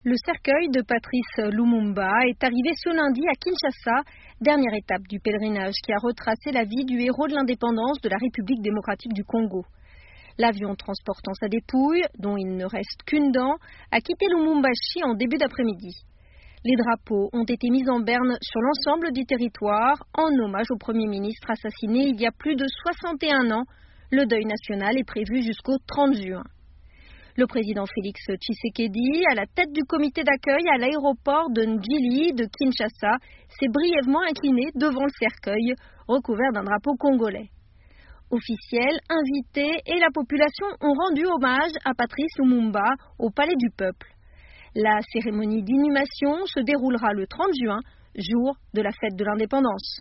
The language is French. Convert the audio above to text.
Le cercueil de Patrice Lumumba est arrivé ce lundi à Kinshasa, dernière étape du pèlerinage qui a retracé la vie du héros de l'indépendance de la République démocratique du Congo. L'avion transportant sa dépouille, dont il ne reste qu'une dent, a quitté Lubumbashi en début d'après-midi. Les drapeaux ont été mis en berne sur l'ensemble du territoire en hommage au Premier ministre assassiné il y a plus de 61 ans. Le deuil national est prévu jusqu'au 30 juin. Le président Félix Tshisekedi, à la tête du comité d'accueil à l'aéroport de Ndjili de Kinshasa, s'est brièvement incliné devant le cercueil recouvert d'un drapeau congolais. Officiels, invités et la population ont rendu hommage à Patrice Lumumba au Palais du Peuple. La cérémonie d'inhumation se déroulera le 30 juin, jour de la fête de l'indépendance.